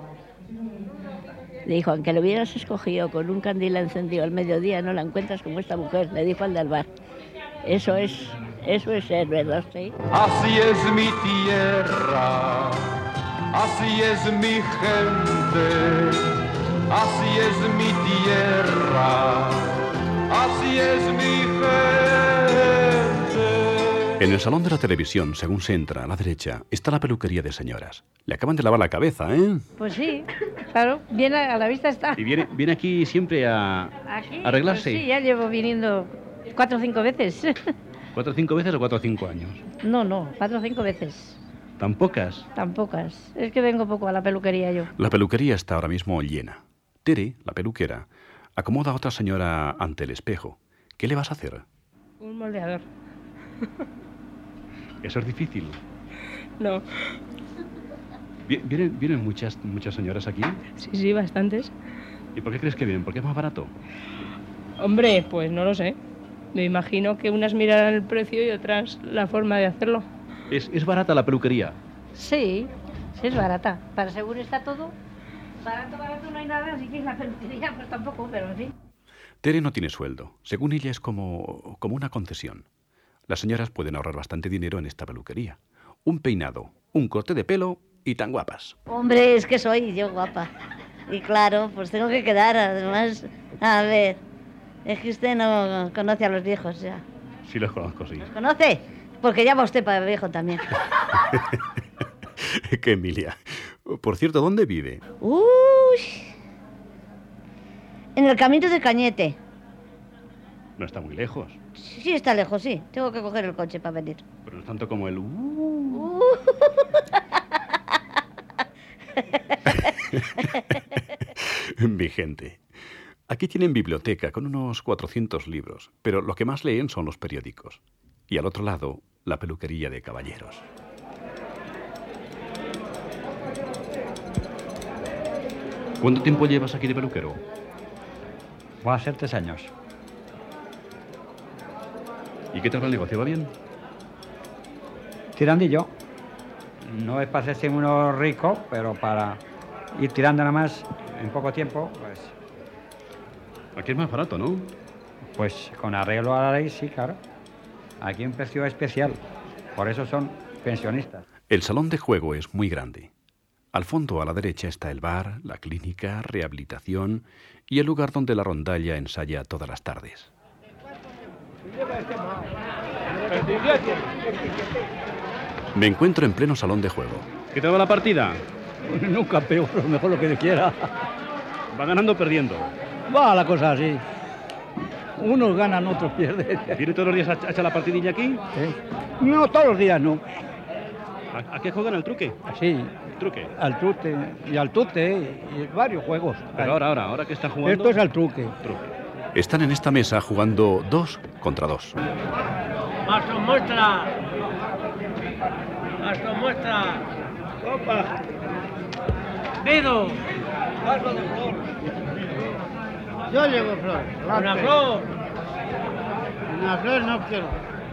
Speaker 13: Dijo, aunque lo hubieras escogido con un candil encendido al mediodía, no la encuentras como esta mujer, le dijo al del bar. Eso es, eso es ser, ¿verdad? ¿Sí?
Speaker 4: Así es mi tierra, así es mi gente, así es mi tierra, así es mi gente.
Speaker 3: En el salón de la televisión, según se entra a la derecha, está la peluquería de señoras. Le acaban de lavar la cabeza, ¿eh?
Speaker 14: Pues sí, claro, bien a la vista está.
Speaker 2: ¿Y viene, viene aquí siempre a,
Speaker 14: ¿Aquí?
Speaker 2: a arreglarse?
Speaker 14: Pues sí, ya llevo viniendo cuatro o cinco veces.
Speaker 2: ¿Cuatro o cinco veces o cuatro o cinco años?
Speaker 14: No, no, cuatro o cinco veces.
Speaker 2: ¿Tan pocas?
Speaker 14: Tan pocas. Es que vengo poco a la peluquería yo.
Speaker 3: La peluquería está ahora mismo llena. Tere, la peluquera, acomoda a otra señora ante el espejo. ¿Qué le vas a hacer?
Speaker 15: Un moldeador.
Speaker 2: ¿Eso es difícil?
Speaker 15: No.
Speaker 2: ¿Vienen, vienen muchas, muchas señoras aquí?
Speaker 15: Sí, sí, bastantes.
Speaker 2: ¿Y por qué crees que vienen? ¿Por qué es más barato?
Speaker 15: Hombre, pues no lo sé. Me imagino que unas mirarán el precio y otras la forma de hacerlo.
Speaker 2: ¿Es, es barata la peluquería?
Speaker 14: Sí, sí es barata. Para según está todo, barato, barato no hay nada, así que la peluquería pues tampoco, pero en fin.
Speaker 3: Tere no tiene sueldo. Según ella es como, como una concesión. Las señoras pueden ahorrar bastante dinero en esta peluquería. Un peinado, un corte de pelo y tan guapas.
Speaker 16: Hombre, es que soy yo guapa. Y claro, pues tengo que quedar, además, a ver, es que usted no conoce a los viejos ya.
Speaker 2: Sí los conozco, sí.
Speaker 16: ¿Los conoce? Porque ya va usted para viejo también.
Speaker 3: ¡Qué Emilia! Por cierto, ¿dónde vive?
Speaker 16: Uy, en el camino de Cañete.
Speaker 2: No está muy lejos.
Speaker 16: Sí, está lejos, sí. Tengo que coger el coche para venir.
Speaker 2: Pero no es tanto como el... Uh...
Speaker 16: Uh.
Speaker 3: Mi gente. Aquí tienen biblioteca con unos cuatrocientos libros, pero lo que más leen son los periódicos. Y al otro lado, la peluquería de caballeros.
Speaker 2: ¿Cuánto tiempo llevas aquí de peluquero?
Speaker 17: Va a ser tres años.
Speaker 2: ¿Y qué tal el negocio? ¿Va bien?
Speaker 17: Tirandillo. No es para hacerse uno rico, pero para ir tirando nada más en poco tiempo, pues...
Speaker 2: Aquí es más barato, ¿no?
Speaker 17: Pues con arreglo a la ley, sí, claro. Aquí un precio especial. Por eso son pensionistas.
Speaker 3: El salón de juego es muy grande. Al fondo, a la derecha, está el bar, la clínica, rehabilitación y el lugar donde la rondalla ensaya todas las tardes. Me encuentro en pleno salón de juego.
Speaker 2: ¿Qué tal va la partida?
Speaker 18: Nunca peor, mejor lo que quiera.
Speaker 2: ¿Va ganando o perdiendo?
Speaker 18: Va la cosa así. Unos ganan, otros pierden.
Speaker 2: ¿Viene todos los días a echar la partidilla aquí?
Speaker 18: ¿Eh? No, todos los días no.
Speaker 2: ¿A, a qué juegan al truque?
Speaker 18: Sí.
Speaker 2: ¿Truque?
Speaker 18: Al truque y al tute y varios juegos.
Speaker 2: Pero ahora, ahora, ahora que están jugando...
Speaker 18: Esto es al truque.
Speaker 2: Truque.
Speaker 3: Están en esta mesa jugando dos contra dos.
Speaker 10: ¡Maestro, muestra! ¡Maestro, muestra! ¡Opa! ¡Dedo! ¡Vaso de flor!
Speaker 1: Yo llevo flor.
Speaker 10: ¡Una flor!
Speaker 1: Una flor no quiero.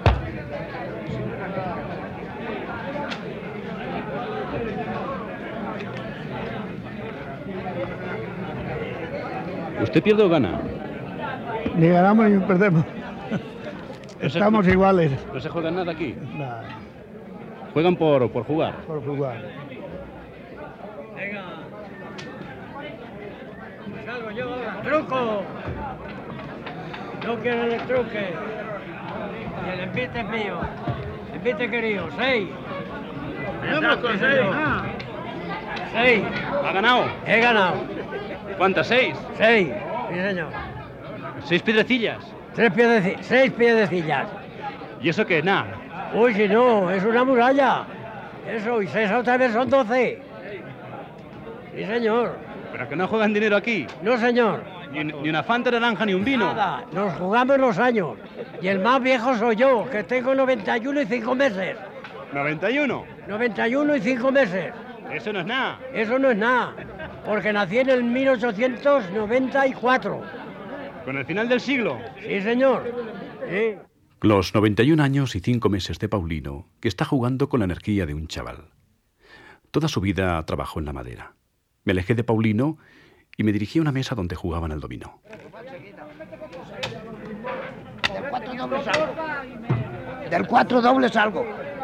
Speaker 2: ¿Usted pierde o gana?
Speaker 1: Ni ganamos ni perdemos.
Speaker 2: No se,
Speaker 1: Estamos
Speaker 2: no,
Speaker 1: iguales.
Speaker 2: ¿No se juega nada aquí?
Speaker 1: Nah.
Speaker 2: Juegan por, por jugar.
Speaker 1: Por jugar.
Speaker 10: Venga. Salgo yo ahora. ¡Truco!
Speaker 19: No quieren el truque. Y el envite es mío. Envite querido, seis.
Speaker 2: Vamos con seis. Ah.
Speaker 19: Seis.
Speaker 2: ¿Ha ganado?
Speaker 19: He ganado.
Speaker 2: ¿Cuántas? ¿Seis?
Speaker 19: Seis, sí señor.
Speaker 2: ¿Seis piedrecillas?
Speaker 19: Tres piedeci- seis piedecillas.
Speaker 2: ¿Y eso qué? Nada.
Speaker 19: Uy, si no, es una muralla. Eso, y seis otra vez son doce. Sí, señor.
Speaker 2: ¿Pero que no juegan dinero aquí?
Speaker 19: No, señor.
Speaker 2: Ni, ni una fanta naranja ni un vino.
Speaker 19: Nada, nos jugamos los años. Y el más viejo soy yo, que tengo noventa y uno y cinco meses.
Speaker 2: ¿noventa y uno?
Speaker 19: noventa y uno y cinco meses.
Speaker 2: Eso no es nada.
Speaker 19: Eso no es nada, porque nací en el mil ochocientos noventa y cuatro.
Speaker 2: ¿Con el final del siglo?
Speaker 19: Sí, señor. Sí.
Speaker 3: Los noventa y un años y cinco meses de Paulino, que está jugando con la energía de un chaval. Toda su vida trabajó en la madera. Me alejé de Paulino y me dirigí a una mesa donde jugaban al dominó.
Speaker 1: Del cuatro dobles algo. Del cuatro dobles algo.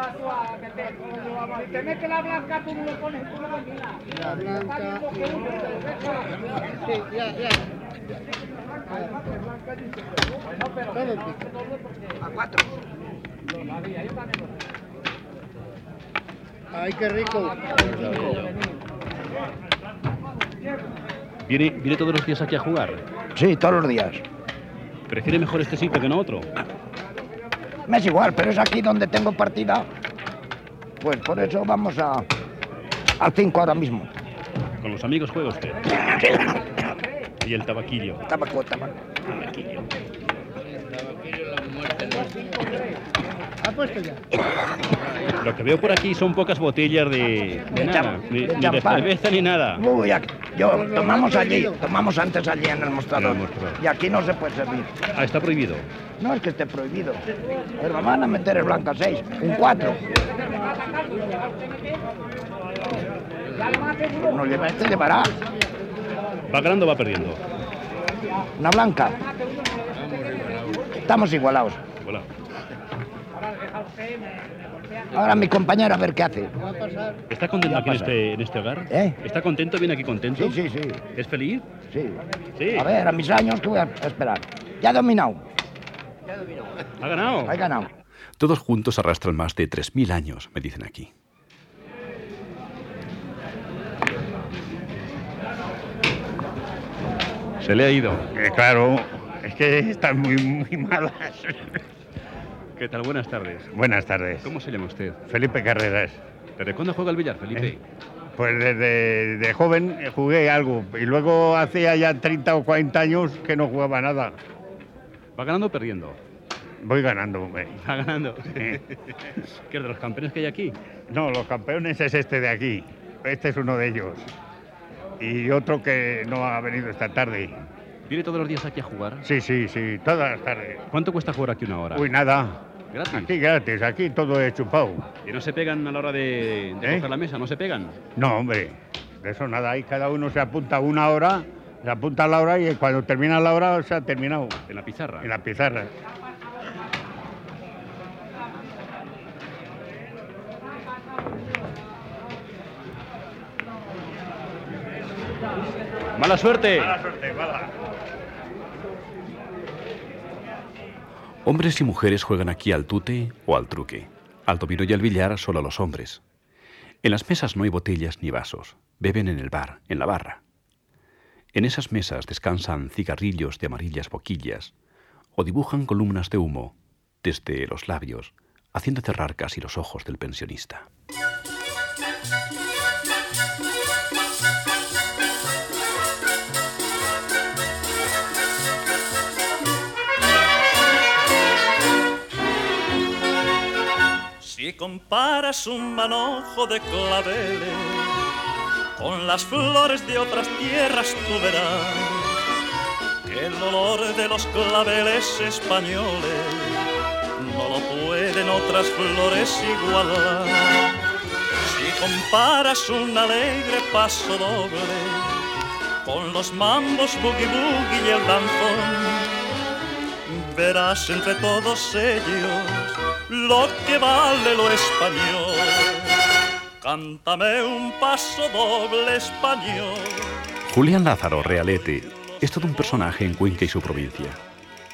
Speaker 10: Te mete la blanca, tú no lo pones, tú no lo miras. La blanca. Sí, ya, ya.
Speaker 1: A cuatro.
Speaker 10: Ay, qué rico.
Speaker 2: ¿Viene, ¿Viene todos los días aquí a jugar?
Speaker 1: Sí, todos los días.
Speaker 2: ¿Prefiere mejor este sitio que no otro?
Speaker 1: Me es igual, pero es aquí donde tengo partida. Pues por eso vamos a al cinco ahora mismo.
Speaker 2: ¿Con los amigos juega usted? ¿Y el tabaquillo?
Speaker 1: Tabaco, tabaco.
Speaker 2: Tabaquillo.
Speaker 10: ¿Ha puesto ya?
Speaker 2: Lo que veo por aquí son pocas botellas de, de,
Speaker 1: De
Speaker 2: nada,
Speaker 1: cham-
Speaker 2: ni,
Speaker 1: de
Speaker 2: ni de
Speaker 1: champán.
Speaker 2: cerveza ni nada.
Speaker 1: Uy, aquí- yo tomamos allí, tomamos antes allí en el mostrador.
Speaker 2: En el mostrador.
Speaker 1: Y aquí no se puede servir.
Speaker 2: Ah, está prohibido.
Speaker 1: No es que esté prohibido. Pero me van a meter el blanca seis, un cuatro. Pues no lleva, este llevará
Speaker 2: ¿Va ganando o va perdiendo?
Speaker 1: una blanca. Estamos igualados.
Speaker 2: Hola.
Speaker 1: Ahora mi compañero a ver qué hace.
Speaker 2: ¿Está contento
Speaker 1: Ya
Speaker 2: aquí en
Speaker 1: pasa.
Speaker 2: este, en este hogar?
Speaker 1: ¿Eh?
Speaker 2: ¿Está contento? ¿Viene aquí contento?
Speaker 1: Sí, sí, sí.
Speaker 2: ¿Es feliz?
Speaker 1: Sí.
Speaker 2: Sí.
Speaker 1: A ver, a mis años, ¿qué voy a esperar? Ya he dominado.
Speaker 2: ¿Ha ganado?
Speaker 1: He ganado.
Speaker 3: Todos juntos arrastran más de tres mil años, me dicen aquí.
Speaker 2: Se le ha ido.
Speaker 20: Eh, claro, es que están muy, muy malas.
Speaker 2: ¿Qué tal? Buenas tardes.
Speaker 20: Buenas tardes.
Speaker 2: ¿Cómo se llama usted?
Speaker 20: Felipe Carreras.
Speaker 2: ¿Desde cuándo juega al billar, Felipe?
Speaker 20: Eh, Pues desde de joven eh, jugué algo y luego hacía ya treinta o cuarenta años que no jugaba nada.
Speaker 2: ¿Va ganando o perdiendo?
Speaker 20: Voy ganando, hombre.
Speaker 2: ¿Va ganando?
Speaker 20: Sí.
Speaker 2: ¿Qué es de los campeones que hay aquí?
Speaker 20: No, los campeones es este de aquí. Este es uno de ellos. Y otro que no ha venido esta tarde.
Speaker 2: ¿Viene todos los días aquí a jugar?
Speaker 20: Sí, sí, sí, todas las tardes.
Speaker 2: ¿Cuánto cuesta jugar aquí una hora?
Speaker 20: Uy, nada.
Speaker 2: ¿Gratis?
Speaker 20: Aquí gratis, aquí todo es chupado.
Speaker 2: ¿Y no se pegan a la hora de, de
Speaker 20: ¿Eh?
Speaker 2: coger la mesa? ¿No se pegan?
Speaker 20: No, hombre, de eso nada. Ahí cada uno se apunta una hora, se apunta la hora y cuando termina la hora se ha terminado.
Speaker 2: ¿En la pizarra?
Speaker 20: En la pizarra.
Speaker 2: ¡Mala suerte!
Speaker 20: Mala suerte, mala.
Speaker 3: Hombres y mujeres juegan aquí al tute o al truque. Al dominó y al billar solo los hombres. En las mesas no hay botellas ni vasos. Beben en el bar, en la barra. En esas mesas descansan cigarrillos de amarillas boquillas o dibujan columnas de humo desde los labios, haciendo cerrar casi los ojos del pensionista.
Speaker 21: Si comparas un manojo de claveles con las flores de otras tierras, tú verás que el olor de los claveles españoles no lo pueden otras flores igualar. Si comparas un alegre paso doble con los mambos boogie boogie y el danzón, verás entre todos ellos lo que vale lo español. Cántame un paso doble español.
Speaker 3: Julián Lázaro, Realete, es todo un personaje en Cuenca y su provincia.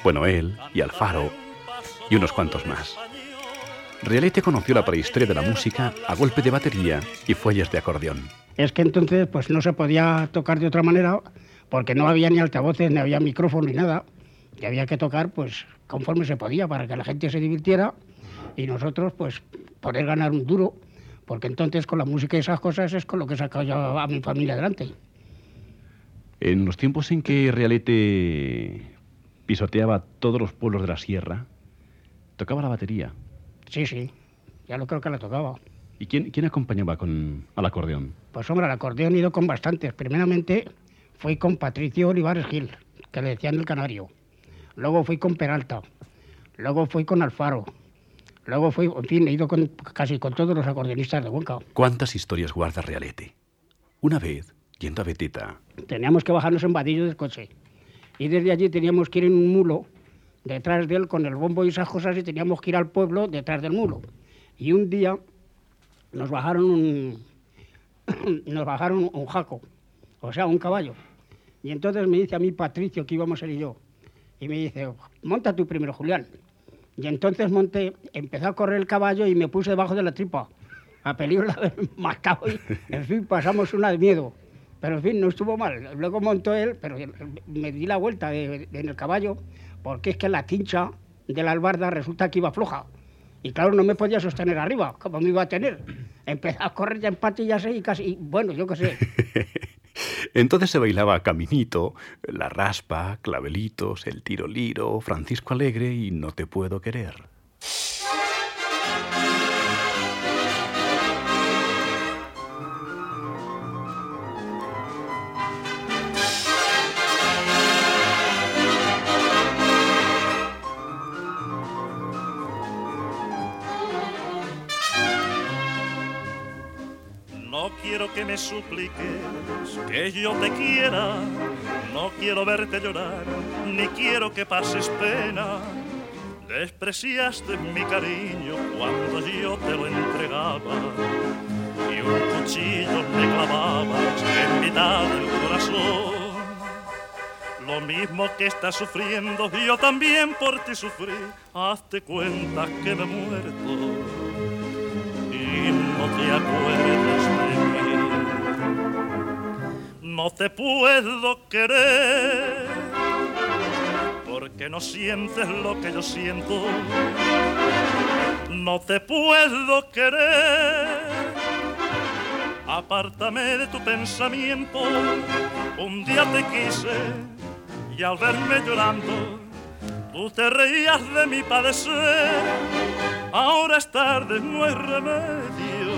Speaker 3: Bueno, él y Alfaro y unos cuantos más. Realete conoció la prehistoria de la música a golpe de batería y fuelles de acordeón.
Speaker 1: Es que entonces pues no se podía tocar de otra manera porque no había ni altavoces, ni había micrófono ni nada. Y había que tocar pues conforme se podía para que la gente se divirtiera y nosotros pues poder ganar un duro, porque entonces con la música y esas cosas es con lo que sacaba yo a mi familia adelante.
Speaker 3: En los tiempos en que Realete pisoteaba todos los pueblos de la sierra, tocaba la batería.
Speaker 1: Sí, sí, ya lo creo que la tocaba.
Speaker 3: ¿Y quién, quién acompañaba con, al acordeón?
Speaker 1: Pues hombre, al acordeón he ido con bastantes. Primeramente fui con Patricio Olivares Gil, que le decían el Canario. Luego fui con Peralta. Luego fui con Alfaro. Luego fui, en fin, he ido con, casi con todos los acordeonistas de Huenca.
Speaker 3: ¿Cuántas historias guarda Realete? Una vez, yendo a Beteta...
Speaker 1: Teníamos que bajarnos en vadillo del coche. Y desde allí teníamos que ir en un mulo detrás de él con el bombo y esas cosas y teníamos que ir al pueblo detrás del mulo. Y un día nos bajaron un, nos bajaron un jaco, o sea, un caballo. Y entonces me dice a mí Patricio que íbamos él y yo. Y me dice, monta tú primero, Julián. Y entonces monté, empezó a correr el caballo y me puse debajo de la tripa. A peligro de haber matado y, en fin, pasamos una de miedo. Pero, en fin, no estuvo mal. Luego montó él, pero me di la vuelta de, de, en el caballo, porque es que la cincha de la albarda resulta que iba floja. Y claro, no me podía sostener arriba, como me iba a tener. Empecé a correr ya en patillas y casi, bueno, yo qué sé.
Speaker 3: Entonces se bailaba Caminito, La Raspa, Clavelitos, El Tiro Liro, Francisco Alegre y No te puedo querer.
Speaker 21: No quiero que me supliques que yo te quiera, no quiero verte llorar, ni quiero que pases pena. Despreciaste mi cariño cuando yo te lo entregaba y un cuchillo me clavabas en mitad del corazón. Lo mismo que estás sufriendo, yo también por ti sufrí. Hazte cuenta que me he muerto y no te acuerdas de mí. No te puedo querer porque no sientes lo que yo siento. No te puedo querer, apártame de tu pensamiento. Un día te quise y al verme llorando tú te reías de mi padecer. Ahora es tarde, no hay remedio,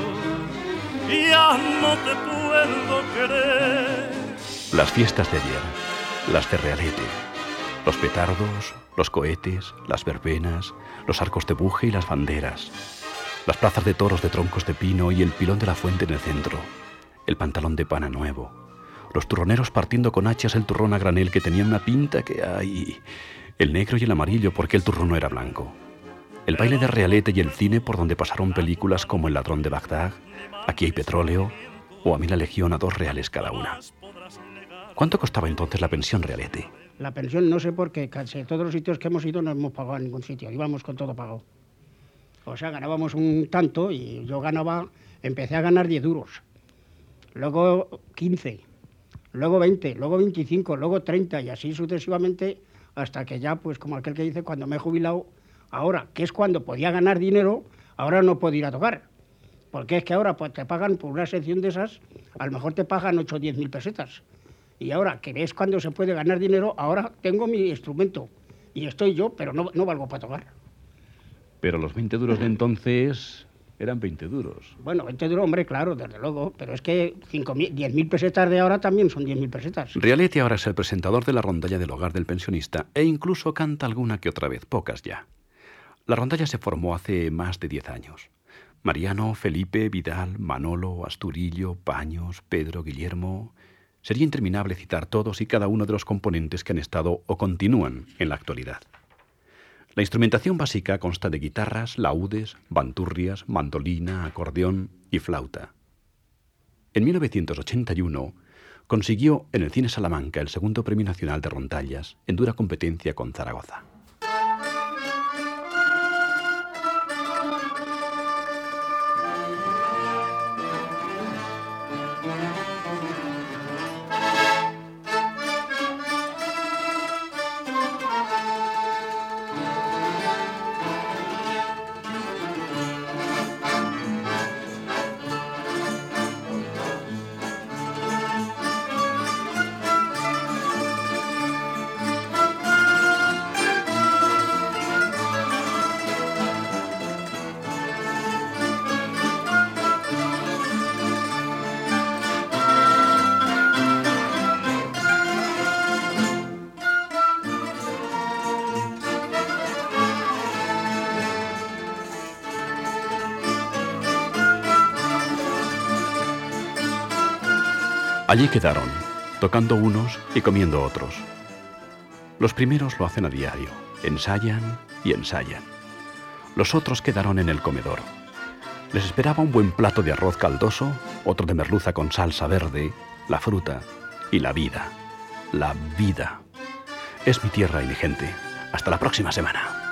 Speaker 21: ya no te puedo querer.
Speaker 3: Las fiestas de ayer, las de Realete, los petardos, los cohetes, las verbenas, los arcos de buje y las banderas, las plazas de toros de troncos de pino y el pilón de la fuente en el centro, el pantalón de pana nuevo, los turroneros partiendo con hachas el turrón a granel que tenía una pinta que hay, el negro y el amarillo porque el turrón no era blanco, el baile de Realete y el cine por donde pasaron películas como El ladrón de Bagdad, Aquí hay petróleo o A mí la legión a dos reales cada una. ¿Cuánto costaba entonces la pensión Realete?
Speaker 1: La pensión no sé por qué, casi todos los sitios que hemos ido no hemos pagado en ningún sitio, íbamos con todo pagado. O sea, ganábamos un tanto y yo ganaba, empecé a ganar diez duros, luego quince, luego veinte, luego veinticinco, luego treinta y así sucesivamente hasta que ya, pues como aquel que dice, cuando me he jubilado, ahora, que es cuando podía ganar dinero, ahora no puedo ir a tocar. Porque es que ahora pues, te pagan por una sección de esas, a lo mejor te pagan ocho o diez mil pesetas. Y ahora, que ves cuando se puede ganar dinero, ahora tengo mi instrumento. Y estoy yo, pero no, no valgo para tocar.
Speaker 3: Pero los veinte duros de entonces eran veinte duros.
Speaker 1: Bueno, veinte duros, hombre, claro, desde luego. Pero es que diez mil pesetas de ahora también son diez mil pesetas.
Speaker 3: Realete ahora es el presentador de la rondalla del hogar del pensionista e incluso canta alguna que otra vez, pocas ya. La rondalla se formó hace más de diez años. Mariano, Felipe, Vidal, Manolo, Asturillo, Paños, Pedro, Guillermo... Sería interminable citar todos y cada uno de los componentes que han estado o continúan en la actualidad. La instrumentación básica consta de guitarras, laúdes, bandurrias, mandolina, acordeón y flauta. En mil novecientos ochenta y uno consiguió en el Cine Salamanca el segundo Premio Nacional de Rondallas en dura competencia con Zaragoza. Allí quedaron, tocando unos y comiendo otros. Los primeros lo hacen a diario, ensayan y ensayan. Los otros quedaron en el comedor. Les esperaba un buen plato de arroz caldoso, otro de merluza con salsa verde, la fruta y la vida. La vida. Es mi tierra y mi gente. Hasta la próxima semana.